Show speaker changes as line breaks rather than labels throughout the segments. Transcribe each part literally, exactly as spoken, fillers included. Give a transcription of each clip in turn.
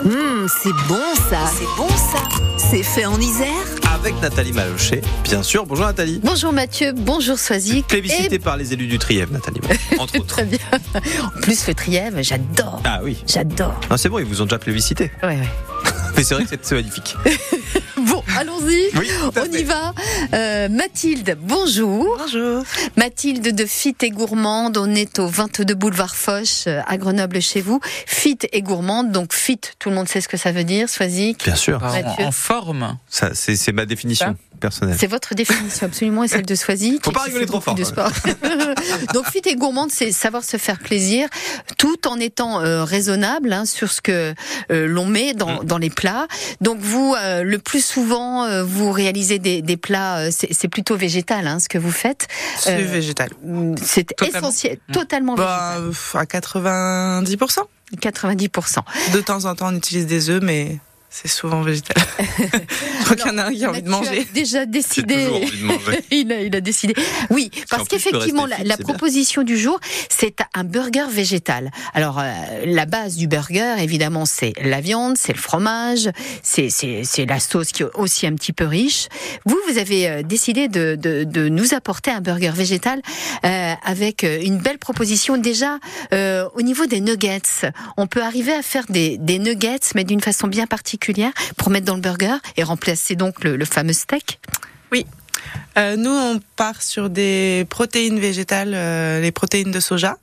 Mmh, c'est bon ça. C'est bon ça. C'est fait en Isère.
Avec Nathalie Malochet, bien sûr. Bonjour Nathalie.
Bonjour Mathieu, bonjour Swazik.
Plébiscité
Et...
par les élus du Trièves, Nathalie, entre autres.
Très bien. En plus, le Trièves, j'adore.
Ah oui.
J'adore.
Non, c'est bon, ils vous ont déjà plébiscité.
Ouais, ouais.
Mais c'est vrai que c'est magnifique.
Bon, allons-y.
Oui,
on y va. Euh, Mathilde, bonjour.
Bonjour.
Mathilde de Fit et Gourmande. On est au vingt-deux boulevard Foch, à Grenoble chez vous. Fit et Gourmande. Donc Fit, tout le monde sait ce que ça veut dire, Swazik.
Bien sûr.
En, en forme.
Ça, c'est, c'est ma définition
Ça
personnelle.
C'est votre définition absolument et celle de Swazik.
Faut pas
qui
rigoler
fait
trop
beaucoup
fort.
de sport. Donc Fit et Gourmande, c'est savoir se faire plaisir, tout en étant euh, raisonnable hein, sur ce que euh, l'on met dans,
Mm.
dans les plats. Donc vous, euh, le plus souvent, euh, vous réalisez des, des plats, euh, c'est, c'est plutôt végétal hein, ce que vous faites.
C'est
Euh,
végétal.
C'est
Totalement.
essentiel,
Mm.
totalement
Bah,
végétal.
pff, à quatre-vingt-dix pour cent.
quatre-vingt-dix pour cent.
De temps en temps, on utilise des œufs, mais c'est souvent végétal. Je crois qu'il y en a un qui a envie de
Mathieu
manger.
a déjà
J'ai
décidé.
toujours envie de manger.
il, a, il a décidé. Oui, parce
en plus, je peux
qu'effectivement,
rester
la,
fit,
la
c'est bien.
proposition du jour, c'est un burger végétal. Alors, euh, la base du burger, évidemment, c'est la viande, c'est le fromage, c'est, c'est, c'est la sauce qui est aussi un petit peu riche. Vous, vous avez euh, décidé de, de, de nous apporter un burger végétal euh, avec une belle proposition. Déjà, euh, au niveau des nuggets, on peut arriver à faire des, des nuggets, mais d'une façon bien particulière, pour mettre dans le burger et remplacer donc le, le fameux steak.
Euh, nous, on part sur des protéines végétales, euh, les protéines de soja,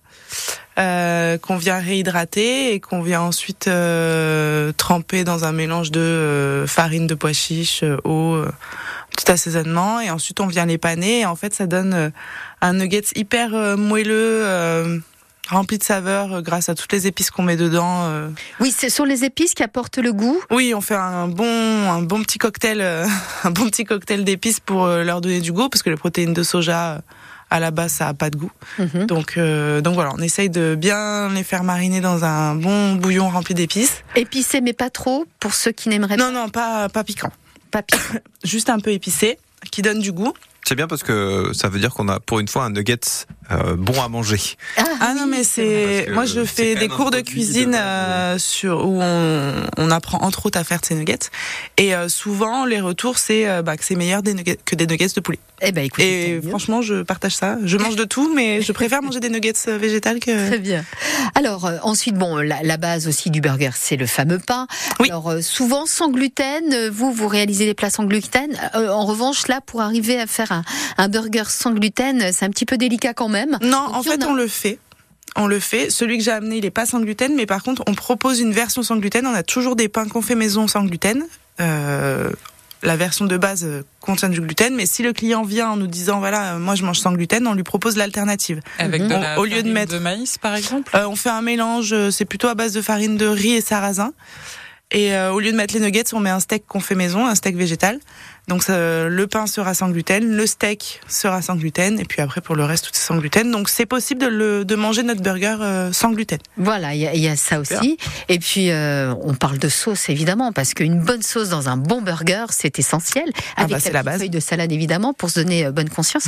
euh, qu'on vient réhydrater et qu'on vient ensuite euh, tremper dans un mélange de euh, farine de pois chiches, euh, eau, euh, petit assaisonnement. Et ensuite, on vient les paner. Et en fait, ça donne euh, un nugget hyper euh, moelleux, euh, rempli de saveurs euh, grâce à toutes les épices qu'on met dedans. Euh.
Oui, ce sont les épices qui apportent le goût.
Oui, on fait un bon, un bon petit cocktail, euh, un bon petit cocktail d'épices pour euh, leur donner du goût, parce que les protéines de soja, euh, à la base, ça a pas de goût.
Mhm.
Donc, euh, donc voilà, on essaye de bien les faire mariner dans un bon bouillon rempli d'épices.
Épicé, mais pas trop, pour ceux qui n'aimeraient
Non, non, pas, pas piquant.
pas piquant.
Juste un peu épicé, qui donne du goût.
C'est bien parce que ça veut dire qu'on a pour une fois un nugget euh, bon à manger.
Ah non, mais c'est,
Parce que
moi je
c'est
fais
quand
des
même un
cours de
produit
cuisine
de-
euh, sur où on, on apprend entre autres à faire de ces nuggets. Et euh, souvent les retours c'est euh, bah, que c'est meilleur des nuggets, que des nuggets de poulet.
Eh ben, écoutez,
Et
tant mieux.
franchement, je partage ça. Je mange de tout, mais je préfère manger des nuggets euh, végétales que.
Très bien. Alors euh, ensuite, bon, la, la base aussi du burger, c'est le fameux pain.
Oui.
Alors euh, souvent sans gluten. euh, Vous, vous réalisez des plats sans gluten. Euh, en revanche, là, pour arriver à faire un, un burger sans gluten, c'est un petit peu délicat quand même.
Non,
Donc,
en
il y en
fait,
a.
on le fait. On le fait. Celui que j'ai amené, il est pas sans gluten, mais par contre, on propose une version sans gluten. On a toujours des pains qu'on fait maison sans gluten. Euh, la version de base euh, contient du gluten, mais si le client vient en nous disant voilà, euh, moi je mange sans gluten, on lui propose l'alternative.
Avec
Mhm.
de
On-
la
au lieu de
farine
mettre-
de maïs, par exemple.
Euh, on fait un mélange, euh, c'est plutôt à base de farine de riz et sarrasin. Et euh, au lieu de mettre les nuggets, on met un steak qu'on fait maison, un steak végétal. Donc ça, le pain sera sans gluten, le steak sera sans gluten, et puis après pour le reste tout est sans gluten. Donc c'est possible de, le, de manger notre burger euh, sans gluten.
Voilà, il y, a- il y a ça aussi. Et puis, euh, on parle de sauce, évidemment, parce qu'une bonne sauce dans un bon burger, c'est essentiel.
Ah
Avec
bah, c'est
la
la base.
feuille de salade, évidemment, pour se donner euh, bonne conscience.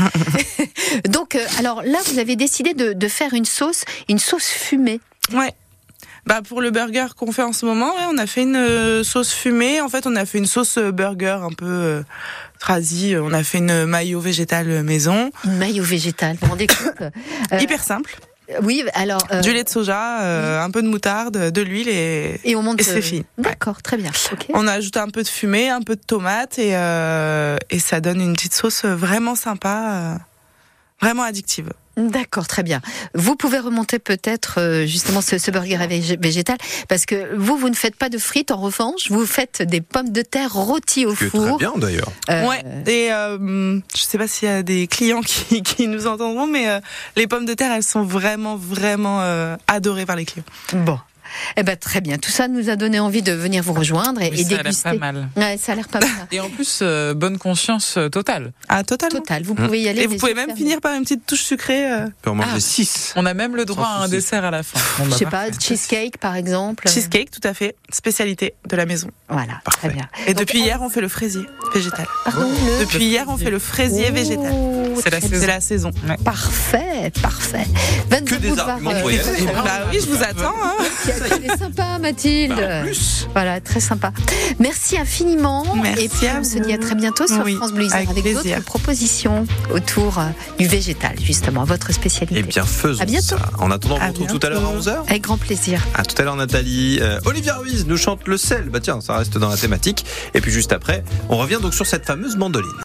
Donc, euh, alors là, vous avez décidé de, de faire une sauce, une sauce fumée.
Ouais. Bah pour le burger qu'on fait en ce moment, ouais, on a fait une euh, sauce fumée. En fait, on a fait une sauce euh, burger un peu euh, tradie. On a fait une mayo végétale maison,
Une mayo végétale, vous vous rendez compte Euh,
hyper simple.
Oui, alors... euh,
Du lait de soja, euh, un peu de moutarde, de l'huile et
et on monte...
et c'est
euh,
fini.
D'accord, très bien. Ok.
On a ajouté un peu de fumée, un peu de tomate et euh, et ça donne une petite sauce vraiment sympa, euh, vraiment addictive.
D'accord, très bien. Vous pouvez remonter peut-être euh, justement ce, ce burger vég- végétal, parce que vous, vous ne faites pas de frites, en revanche, vous faites des pommes de terre rôties au
C'est
four.
très bien d'ailleurs.
Euh,
Ouais. Et euh, je sais pas s'il y a des clients qui, qui nous entendront, mais euh, les pommes de terre, elles sont vraiment, vraiment euh, adorées par les clients.
Bon. Eh ben très bien. Tout ça nous a donné envie de venir vous rejoindre et,
Oui,
et
ça a l'air
déguster.
pas mal.
Ouais, ça a l'air pas mal.
Et en plus, euh, bonne conscience euh, totale.
Ah, totalement.
Total. Vous pouvez y aller.
Et vous
les
pouvez
yeux
même
fermés.
finir par une petite touche sucrée. euh,
On peut en manger
Ah.
six.
On a même le droit
Sans
à un
souci.
dessert à la fin. Bon,
Je
bah,
sais
parfait.
pas, cheesecake par exemple.
cheesecake, tout à fait. Spécialité de la maison.
Voilà,
Parfait.
très bien.
Et
Donc,
depuis hier, on fait le fraisier végétal.
Pardon, le...
Depuis hier, on fait le fraisier végétal.
Oh,
C'est la
très
saison.
C'est la saison.
Parfait, parfait. vingt-deux
Que des
boulevard,
arguments
euh,
pour y aller.
Bah oui, je vous attends. Hein.
Elle est sympa, Mathilde.
Bah, en plus.
Voilà, très sympa. Merci infiniment.
Merci
et puis
à
on se
vous.
dit à très bientôt sur
Oui,
France Bleu Isère
avec
avec
plaisir.
d'autres propositions autour euh, du végétal, justement, votre spécialité.
Eh bien, faisons
À bientôt.
ça. En attendant, on
À
se retrouve tout à l'heure à
bientôt.
onze heures.
Avec grand plaisir.
À tout à l'heure, Nathalie. Euh, Olivia Ruiz nous chante le sel. Bah tiens, ça reste dans la thématique. Et puis juste après, on revient donc sur cette fameuse mandoline.